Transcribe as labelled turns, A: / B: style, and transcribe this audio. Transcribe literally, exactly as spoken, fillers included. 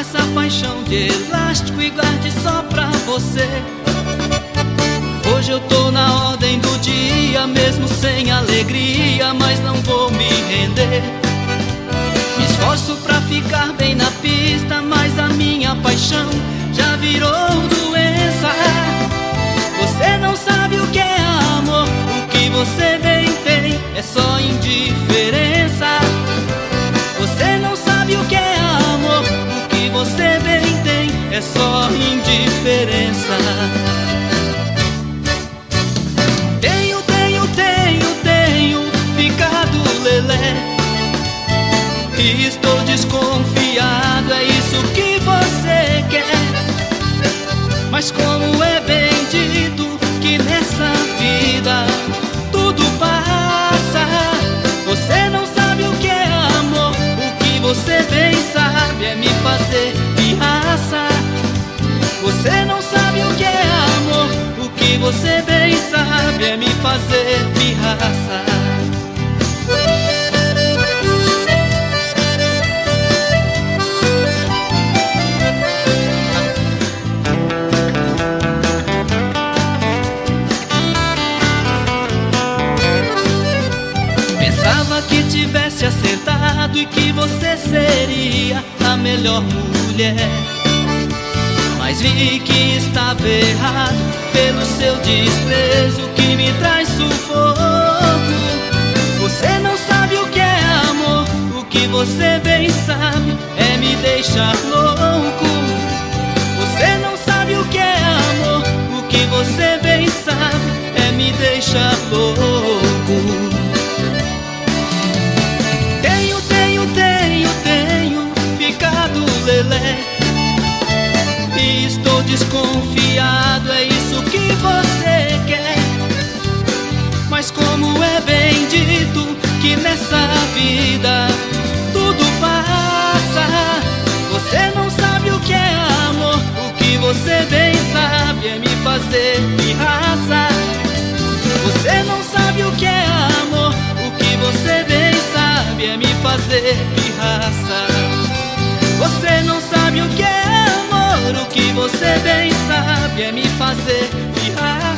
A: essa paixão de elástico e guarde só pra você. Hoje eu tô na ordem do dia, mesmo sem alegria, mas não vou me render. Me esforço pra ficar bem na pista, mas a minha paixão já virou doença. Você não sabe o que é amor, o que você bem tem é só indiferença. Você não sabe o que é amor, o que você bem tem é só indiferença. Tenho, tenho, tenho, tenho ficado lelé e estou desconfiado, é isso que você quer. Mas como é bem dito que nessa vida tudo passa, você não sabe o que é amor, o que você bem sabe é me fazer pirraça. Você não sabe o que é amor, o que você bem sabe é me fazer pirraça. Pensava que tivesse acertado e que você seria a melhor mulher, mas vi que estava errado pelo seu desprezo que me traz sufoco. Você não sabe o que é amor, o que você bem sabe é me deixar louco. Você não sabe o que é amor, o que você bem sabe é me deixar louco. Tenho, tenho, tenho, tenho ficado lelé e estou desconfiado, é isso que você quer. Mas como é bem dito que nessa vida tudo passa, você não sabe o que é amor, o que você bem sabe é me fazer pirraça. Você não sabe o que é amor, o que você bem sabe é me fazer pirraça. Você não sabe o que é amor, o que você bem sabe é me fazer pirraça.